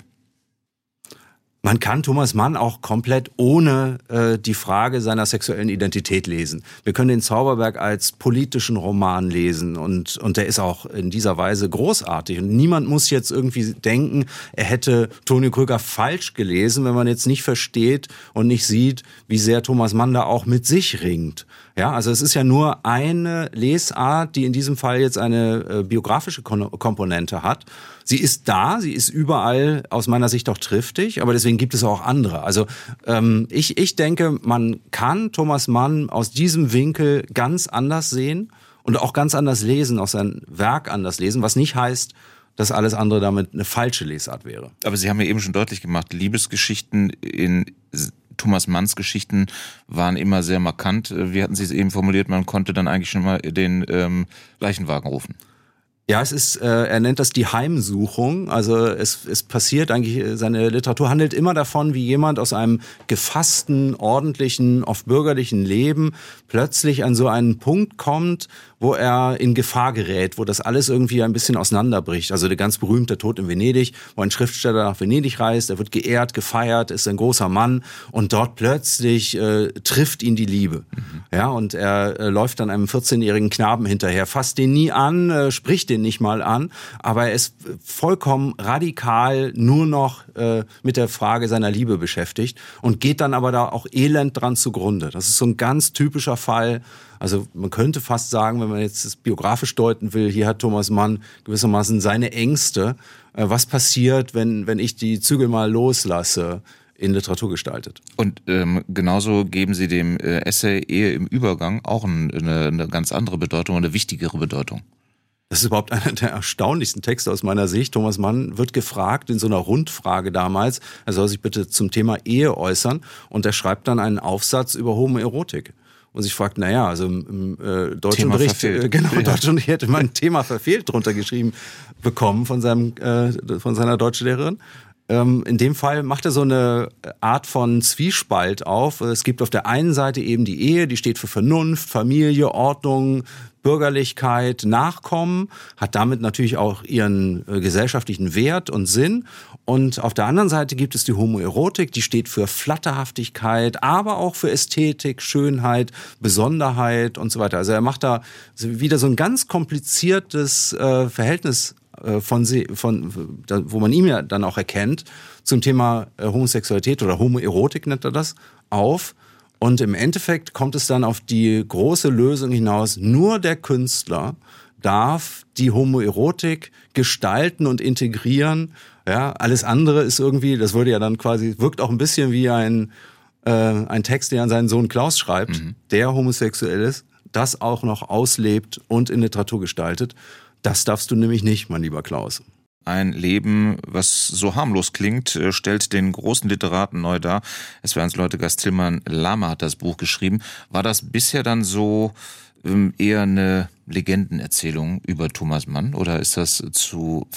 Man kann Thomas Mann auch komplett ohne äh, die Frage seiner sexuellen Identität lesen. Wir können den Zauberberg als politischen Roman lesen und und der ist auch in dieser Weise großartig. Und niemand muss jetzt irgendwie denken, er hätte Tonio Kröger falsch gelesen, wenn man jetzt nicht versteht und nicht sieht, wie sehr Thomas Mann da auch mit sich ringt. Ja, also es ist ja nur eine Lesart, die in diesem Fall jetzt eine äh, biografische Kon- Komponente hat. Sie ist da, sie ist überall aus meiner Sicht auch triftig, aber deswegen gibt es auch andere. Also ähm, ich, ich denke, man kann Thomas Mann aus diesem Winkel ganz anders sehen und auch ganz anders lesen, auch sein Werk anders lesen, was nicht heißt, dass alles andere damit eine falsche Lesart wäre.
Aber Sie haben ja eben schon deutlich gemacht, Liebesgeschichten in Thomas Manns Geschichten waren immer sehr markant. Wie hatten Sie es eben formuliert? Man konnte dann eigentlich schon mal den ähm, Leichenwagen rufen.
Ja, es ist, äh, er nennt das die Heimsuchung. Also es, es passiert eigentlich, seine Literatur handelt immer davon, wie jemand aus einem gefassten, ordentlichen, oft bürgerlichen Leben plötzlich an so einen Punkt kommt, wo er in Gefahr gerät, wo das alles irgendwie ein bisschen auseinanderbricht. Also der ganz berühmte Tod in Venedig, wo ein Schriftsteller nach Venedig reist, er wird geehrt, gefeiert, ist ein großer Mann und dort plötzlich äh, trifft ihn die Liebe. Mhm. Ja, und er äh, läuft dann einem vierzehnjährigen Knaben hinterher, fasst den nie an, äh, spricht den nicht mal an, aber er ist vollkommen radikal nur noch äh, mit der Frage seiner Liebe beschäftigt und geht dann aber da auch elend dran zugrunde. Das ist so ein ganz typischer Fall. Also man könnte fast sagen, wenn man jetzt das biografisch deuten will, hier hat Thomas Mann gewissermaßen seine Ängste. Äh, was passiert, wenn wenn ich die Zügel mal loslasse, in Literatur gestaltet.
Und ähm, genauso geben Sie dem äh, Essay Ehe im Übergang auch ein, eine, eine ganz andere Bedeutung, eine wichtigere Bedeutung.
Das ist überhaupt einer der erstaunlichsten Texte aus meiner Sicht. Thomas Mann wird gefragt in so einer Rundfrage damals, er soll sich bitte zum Thema Ehe äußern und er schreibt dann einen Aufsatz über Homoerotik. Und sich fragt, naja, also im äh, deutschen
Thema
Bericht,
verfehlt.
äh, genau,
Ja.
Deutschland hätte mal ein Thema verfehlt drunter geschrieben bekommen von seinem äh, von seiner Deutschlehrerin. Ähm, in dem Fall macht er so eine Art von Zwiespalt auf. Es gibt auf der einen Seite eben die Ehe, die steht für Vernunft, Familie, Ordnung, Bürgerlichkeit, Nachkommen, hat damit natürlich auch ihren äh, gesellschaftlichen Wert und Sinn. Und auf der anderen Seite gibt es die Homoerotik, die steht für Flatterhaftigkeit, aber auch für Ästhetik, Schönheit, Besonderheit und so weiter. Also er macht da wieder so ein ganz kompliziertes äh, Verhältnis äh, von, sie, von da, wo man ihm ja dann auch erkennt, zum Thema äh, Homosexualität oder Homoerotik nennt er das, auf. Und im Endeffekt kommt es dann auf die große Lösung hinaus, nur der Künstler darf die Homoerotik gestalten und integrieren. Ja, alles andere ist irgendwie, das würde ja dann quasi, wirkt auch ein bisschen wie ein, äh, ein Text, der an seinen Sohn Klaus schreibt, mhm. der homosexuell ist, das auch noch auslebt und in Literatur gestaltet. Das darfst du nämlich nicht, mein lieber Klaus.
Ein Leben, was so harmlos klingt, stellt den großen Literaten neu dar. Es war eins Leute, Gast Tilman Lahme hat das Buch geschrieben. War das bisher dann so ähm, eher eine Legendenerzählung über Thomas Mann oder ist das zu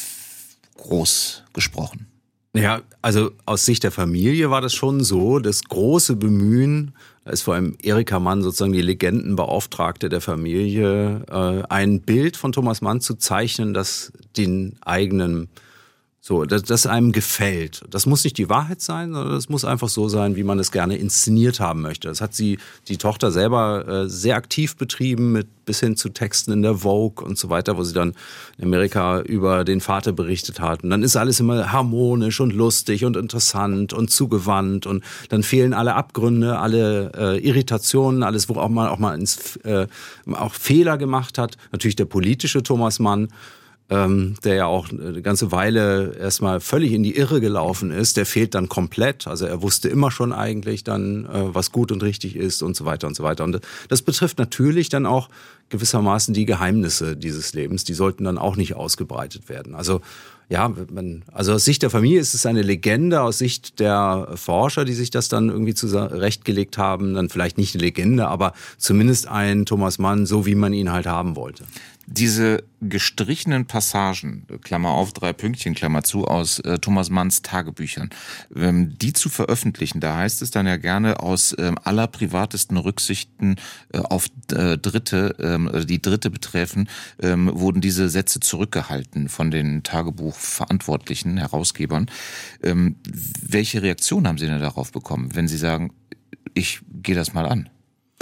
groß gesprochen?
Ja, also aus Sicht der Familie war das schon so, das große Bemühen, da ist vor allem Erika Mann sozusagen die Legendenbeauftragte der Familie, äh, ein Bild von Thomas Mann zu zeichnen, das den eigenen So, dass das einem gefällt. Das muss nicht die Wahrheit sein, sondern das muss einfach so sein, wie man es gerne inszeniert haben möchte. Das hat sie, die Tochter selber, äh, sehr aktiv betrieben, mit bis hin zu Texten in der Vogue und so weiter, wo sie dann in Amerika über den Vater berichtet hat. Und dann ist alles immer harmonisch und lustig und interessant und zugewandt und dann fehlen alle Abgründe, alle äh, Irritationen, alles, wo auch mal auch mal ins, äh, auch Fehler gemacht hat. Natürlich der politische Thomas Mann, Ähm, der ja auch eine ganze Weile erstmal völlig in die Irre gelaufen ist, der fehlt dann komplett. Also er wusste immer schon eigentlich dann, äh, was gut und richtig ist und so weiter und so weiter. Und das betrifft natürlich dann auch gewissermaßen die Geheimnisse dieses Lebens. Die sollten dann auch nicht ausgebreitet werden. Also ja, man, also aus Sicht der Familie ist es eine Legende, aus Sicht der Forscher, die sich das dann irgendwie zurechtgelegt haben, dann vielleicht nicht eine Legende, aber zumindest ein Thomas Mann, so wie man ihn halt haben wollte.
Diese gestrichenen Passagen, Klammer auf, drei Pünktchen, Klammer zu, aus äh, Thomas Manns Tagebüchern, ähm, die zu veröffentlichen, da heißt es dann ja gerne, aus ähm, allerprivatesten Rücksichten äh, auf äh, Dritte, ähm, die Dritte betreffen, ähm, wurden diese Sätze zurückgehalten von den Tagebuchverantwortlichen, Herausgebern. Ähm, welche Reaktion haben Sie denn darauf bekommen, wenn Sie sagen, ich gehe das mal an?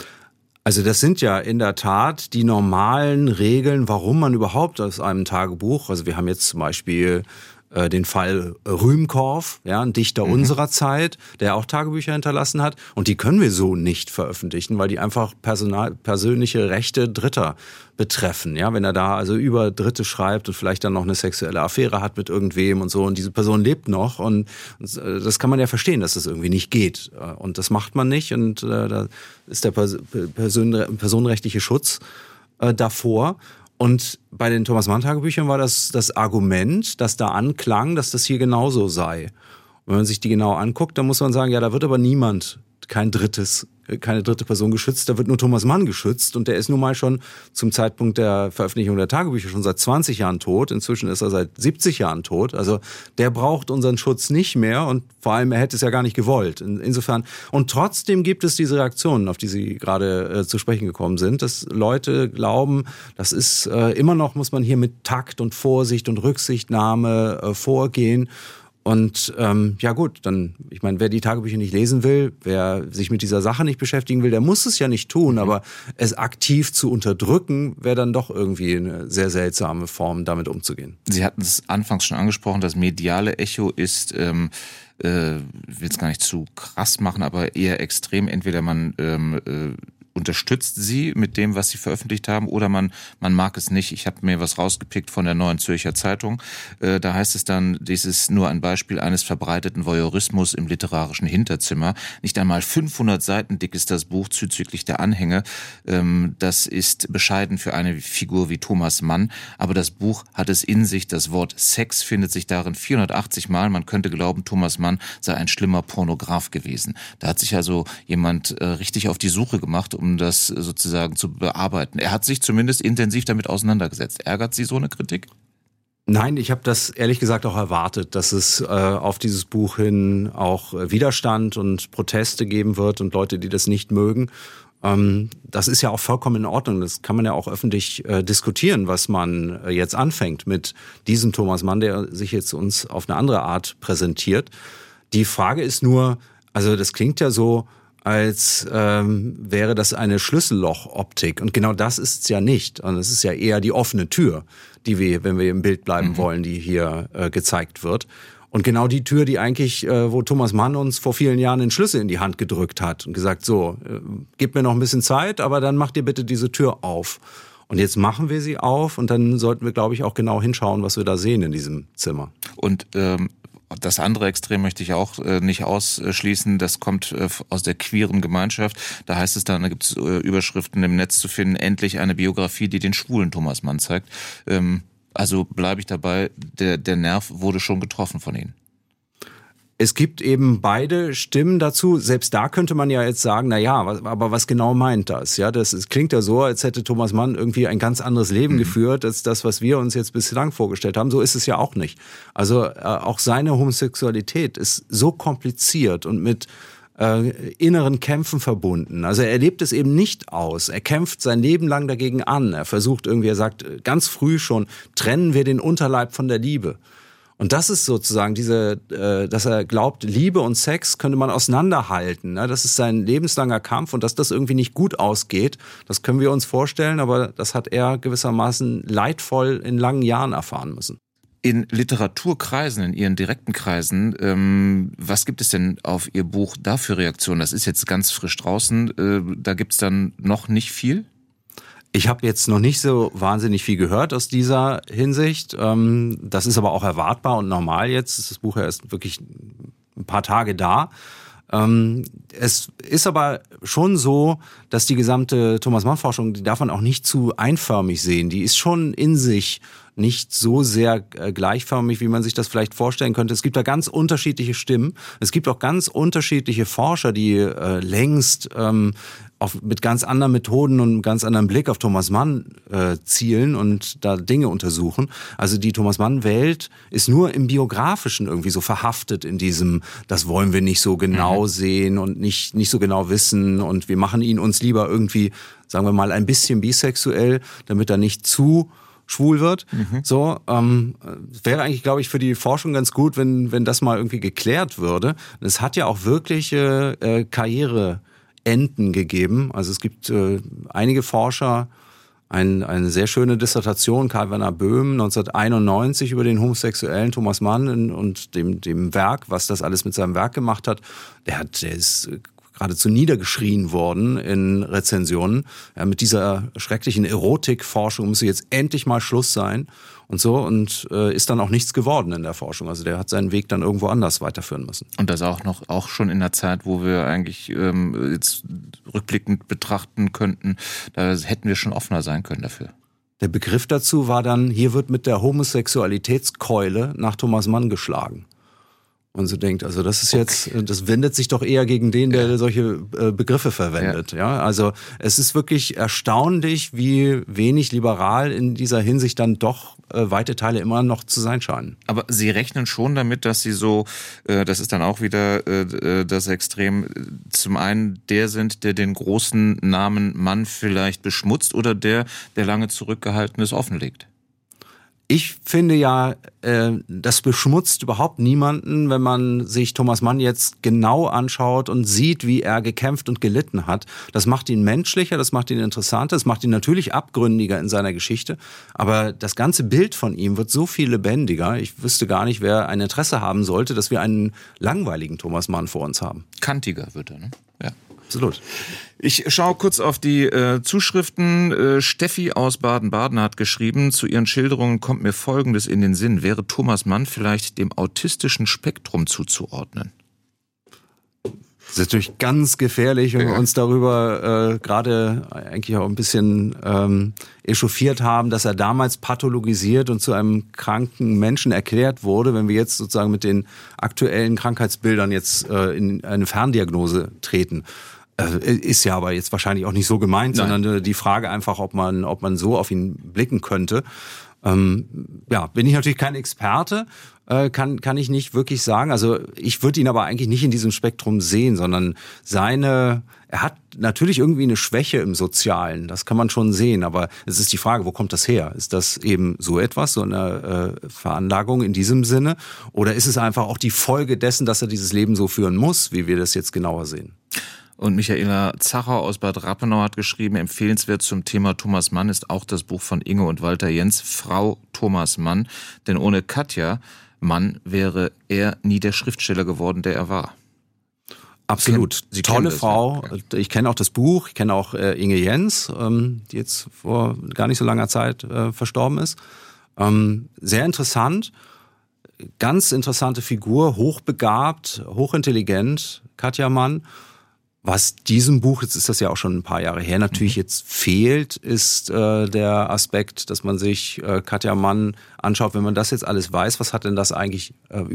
Also das sind ja in der Tat die normalen Regeln, warum man überhaupt aus einem Tagebuch, also wir haben jetzt zum Beispiel äh, den Fall Rühmkorff, ja, ein Dichter mhm. unserer Zeit, der auch Tagebücher hinterlassen hat, und die können wir so nicht veröffentlichen, weil die einfach personal, persönliche Rechte Dritter betreffen, ja, wenn er da also über Dritte schreibt und vielleicht dann noch eine sexuelle Affäre hat mit irgendwem und so, und diese Person lebt noch, und, und das kann man ja verstehen, dass das irgendwie nicht geht, und das macht man nicht, und äh, da ist der Pers- Person- personenrechtliche Schutz äh, davor. Und bei den Thomas Mann Tagebüchern war das das Argument, das da anklang, dass das hier genauso sei. Und wenn man sich die genau anguckt, dann muss man sagen, ja, da wird aber niemand, kein drittes, keine dritte Person geschützt, da wird nur Thomas Mann geschützt, und der ist nun mal schon zum Zeitpunkt der Veröffentlichung der Tagebücher schon seit zwanzig Jahren tot. Inzwischen ist er seit siebzig Jahren tot. Also der braucht unseren Schutz nicht mehr, und vor allem, er hätte es ja gar nicht gewollt. Insofern, und trotzdem gibt es diese Reaktionen, auf die Sie gerade äh, zu sprechen gekommen sind, dass Leute glauben, das ist äh, immer noch, muss man hier mit Takt und Vorsicht und Rücksichtnahme äh, vorgehen. Und ähm, ja gut, dann, ich meine, wer die Tagebücher nicht lesen will, wer sich mit dieser Sache nicht beschäftigen will, der muss es ja nicht tun, mhm. aber es aktiv zu unterdrücken, wäre dann doch irgendwie eine sehr seltsame Form, damit umzugehen.
Sie hatten es anfangs schon angesprochen, das mediale Echo ist, ähm, äh, will es gar nicht zu krass machen, aber eher extrem. Entweder man ähm, äh, unterstützt sie mit dem, was sie veröffentlicht haben, oder man man mag es nicht. Ich habe mir was rausgepickt von der Neuen Zürcher Zeitung. Äh, da heißt es dann, dies ist nur ein Beispiel eines verbreiteten Voyeurismus im literarischen Hinterzimmer. Nicht einmal fünfhundert Seiten dick ist das Buch zuzüglich der Anhänge. Ähm, das ist bescheiden für eine Figur wie Thomas Mann, aber das Buch hat es in sich. Das Wort Sex findet sich darin vierhundertachtzig Mal. Man könnte glauben, Thomas Mann sei ein schlimmer Pornograf gewesen. Da hat sich also jemand äh, richtig auf die Suche gemacht, um um das sozusagen zu bearbeiten. Er hat sich zumindest intensiv damit auseinandergesetzt. Ärgert Sie so eine Kritik?
Nein, ich habe das ehrlich gesagt auch erwartet, dass es äh, auf dieses Buch hin auch Widerstand und Proteste geben wird und Leute, die das nicht mögen. Ähm, das ist ja auch vollkommen in Ordnung. Das kann man ja auch öffentlich äh, diskutieren, was man äh, jetzt anfängt mit diesem Thomas Mann, der sich jetzt uns auf eine andere Art präsentiert. Die Frage ist nur, also das klingt ja so, als ähm, wäre das eine Schlüsselloch-Optik. Und genau das ist es ja nicht. Und es ist ja eher die offene Tür, die wir, wenn wir im Bild bleiben mhm. wollen, die hier äh, gezeigt wird. Und genau die Tür, die eigentlich, äh, wo Thomas Mann uns vor vielen Jahren den Schlüssel in die Hand gedrückt hat und gesagt, so, äh, gib mir noch ein bisschen Zeit, aber dann macht ihr bitte diese Tür auf. Und jetzt machen wir sie auf, und dann sollten wir, glaube ich, auch genau hinschauen, was wir da sehen in diesem Zimmer.
Und ähm das andere Extrem möchte ich auch äh, nicht ausschließen. Das kommt äh, aus der queeren Gemeinschaft. Da heißt es dann, da gibt es äh, Überschriften im Netz zu finden, endlich eine Biografie, die den schwulen Thomas Mann zeigt. Ähm, also bleibe ich dabei, der, der Nerv wurde schon getroffen von Ihnen.
Es gibt eben beide Stimmen dazu. Selbst da könnte man ja jetzt sagen, na ja, was, aber was genau meint das? Ja, das, das klingt ja so, als hätte Thomas Mann irgendwie ein ganz anderes Leben mhm. geführt als das, was wir uns jetzt bislang vorgestellt haben. So ist es ja auch nicht. Also äh, auch seine Homosexualität ist so kompliziert und mit äh, inneren Kämpfen verbunden. Also er lebt es eben nicht aus. Er kämpft sein Leben lang dagegen an. Er versucht irgendwie, er sagt ganz früh schon, trennen wir den Unterleib von der Liebe. Und das ist sozusagen diese, äh, dass er glaubt, Liebe und Sex könnte man auseinanderhalten. Ne? Das ist sein lebenslanger Kampf und dass das irgendwie nicht gut ausgeht, das können wir uns vorstellen, aber das hat er gewissermaßen leidvoll in langen Jahren erfahren müssen.
In Literaturkreisen, in Ihren direkten Kreisen, ähm, was gibt es denn auf Ihr Buch da für Reaktionen? Das ist jetzt ganz frisch draußen, äh, da gibt es dann noch nicht viel?
Ich habe jetzt noch nicht so wahnsinnig viel gehört aus dieser Hinsicht. Ähm, das ist aber auch erwartbar und normal jetzt. Das Buch ist wirklich ein paar Tage da. Ähm, es ist aber schon so, dass die gesamte Thomas-Mann-Forschung, die darf man auch nicht zu einförmig sehen. Die ist schon in sich nicht so sehr äh, gleichförmig, wie man sich das vielleicht vorstellen könnte. Es gibt da ganz unterschiedliche Stimmen. Es gibt auch ganz unterschiedliche Forscher, die äh, längst ähm, auf, mit ganz anderen Methoden und einem ganz anderen Blick auf Thomas Mann äh, zielen und da Dinge untersuchen. Also die Thomas-Mann-Welt ist nur im Biografischen irgendwie so verhaftet in diesem, das wollen wir nicht so genau mhm. sehen und nicht, nicht so genau wissen und wir machen ihn uns lieber irgendwie, sagen wir mal, ein bisschen bisexuell, damit er nicht zu schwul wird. Mhm. So, ähm, wäre eigentlich, glaube ich, für die Forschung ganz gut, wenn wenn das mal irgendwie geklärt würde. Es hat ja auch wirkliche äh, Karriereenden gegeben. Also es gibt äh, einige Forscher, ein, eine sehr schöne Dissertation, Karl Werner Böhm, neunzehnhunderteinundneunzig über den homosexuellen Thomas Mann und dem dem Werk, was das alles mit seinem Werk gemacht hat. Der hat, der ist geradezu niedergeschrien worden in Rezensionen. Ja, mit dieser schrecklichen Erotikforschung muss jetzt endlich mal Schluss sein und so und äh, ist dann auch nichts geworden in der Forschung. Also der hat seinen Weg dann irgendwo anders weiterführen müssen.
Und das auch noch auch schon in der Zeit, wo wir eigentlich ähm, jetzt rückblickend betrachten könnten, da hätten wir schon offener sein können dafür.
Der Begriff dazu war dann, hier wird mit der Homosexualitätskeule nach Thomas Mann geschlagen. Und so denkt, also das ist jetzt, okay. das wendet sich doch eher gegen den, der ja. solche äh, Begriffe verwendet. Ja. ja, also es ist wirklich erstaunlich, wie wenig liberal in dieser Hinsicht dann doch äh, weite Teile immer noch zu sein scheinen.
Aber Sie rechnen schon damit, dass Sie so, äh, das ist dann auch wieder äh, das Extrem, zum einen der sind, der den großen Namen Mann vielleicht beschmutzt oder der, der lange Zurückgehaltenes offenlegt?
Ich finde ja, äh, das beschmutzt überhaupt niemanden, wenn man sich Thomas Mann jetzt genau anschaut und sieht, wie er gekämpft und gelitten hat. Das macht ihn menschlicher, das macht ihn interessanter, das macht ihn natürlich abgründiger in seiner Geschichte. Aber das ganze Bild von ihm wird so viel lebendiger. Ich wüsste gar nicht, wer ein Interesse haben sollte, dass wir einen langweiligen Thomas Mann vor uns haben.
Kantiger wird er, ne? Ja.
Absolut.
Ich schaue kurz auf die äh, Zuschriften. Äh, Steffi aus Baden-Baden hat geschrieben, zu ihren Schilderungen kommt mir Folgendes in den Sinn. Wäre Thomas Mann vielleicht dem autistischen Spektrum zuzuordnen?
Das ist natürlich ganz gefährlich, wenn wir uns darüber äh, gerade eigentlich auch ein bisschen ähm, echauffiert haben, dass er damals pathologisiert und zu einem kranken Menschen erklärt wurde. Wenn wir jetzt sozusagen mit den aktuellen Krankheitsbildern jetzt äh, in eine Ferndiagnose treten, äh, ist ja aber jetzt wahrscheinlich auch nicht so gemeint, Nein. sondern die Frage einfach, ob man, ob man so auf ihn blicken könnte. Ähm, ja, bin ich natürlich kein Experte, äh, kann kann ich nicht wirklich sagen. Also ich würde ihn aber eigentlich nicht in diesem Spektrum sehen, sondern seine, er hat natürlich irgendwie eine Schwäche im Sozialen, das kann man schon sehen, aber es ist die Frage, wo kommt das her? Ist das eben so etwas, so eine äh, Veranlagung in diesem Sinne? Oder ist es einfach auch die Folge dessen, dass er dieses Leben so führen muss, wie wir das jetzt genauer sehen?
Und Michaela Zacher aus Bad Rappenau hat geschrieben, empfehlenswert zum Thema Thomas Mann ist auch das Buch von Inge und Walter Jens, Frau Thomas Mann. Denn ohne Katja Mann wäre er nie der Schriftsteller geworden, der er war.
Absolut. Sie Tolle das, Frau. Ja. Ich kenne auch das Buch, ich kenne auch äh, Inge Jens, ähm, die jetzt vor gar nicht so langer Zeit äh, verstorben ist. Ähm, sehr interessant. Ganz interessante Figur, hochbegabt, hochintelligent, Katja Mann. Was diesem Buch, jetzt ist das ja auch schon ein paar Jahre her, natürlich jetzt fehlt, ist äh, der Aspekt, dass man sich äh, Katja Mann anschaut. Wenn man das jetzt alles weiß, was hat denn das eigentlich äh, über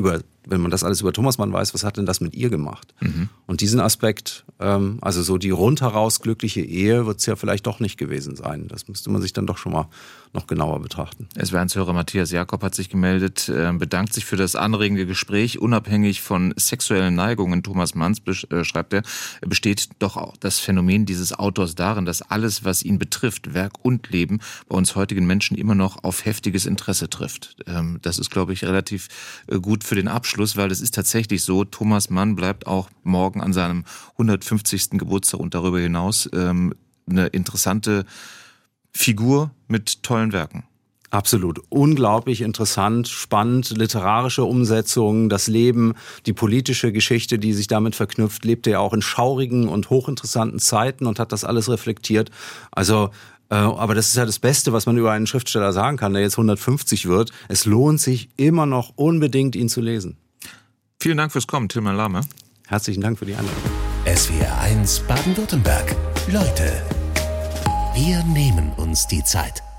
wenn man das alles über Thomas Mann weiß, was hat denn das mit ihr gemacht? Mhm. Und diesen Aspekt, ähm, also so die rundheraus glückliche Ehe, wird es ja vielleicht doch nicht gewesen sein. Das müsste man sich dann doch schon mal noch genauer betrachten.
S W R eins-Hörer Matthias Jakob hat sich gemeldet, äh, bedankt sich für das anregende Gespräch. Unabhängig von sexuellen Neigungen, Thomas Manns, äh, schreibt er, besteht doch auch das Phänomen dieses Autors darin, dass alles, was ihn betrifft, Werk und Leben, bei uns heutigen Menschen immer noch auf heftiges Interesse trifft. Ähm, das ist, glaube ich, relativ äh, gut für den Abschluss, weil es ist tatsächlich so, Thomas Mann bleibt auch morgen an seinem hundertfünfzigsten Geburtstag und darüber hinaus ähm, eine interessante Figur mit tollen Werken.
Absolut. Unglaublich interessant, spannend, literarische Umsetzung, das Leben, die politische Geschichte, die sich damit verknüpft, lebte er auch in schaurigen und hochinteressanten Zeiten und hat das alles reflektiert. Also, äh, aber das ist ja das Beste, was man über einen Schriftsteller sagen kann, der jetzt hundertfünfzig wird. Es lohnt sich immer noch unbedingt, ihn zu lesen.
Vielen Dank fürs Kommen, Tilman Lahme.
Herzlichen Dank für die Einladung.
S W R eins Baden-Württemberg. Leute, wir nehmen uns die Zeit.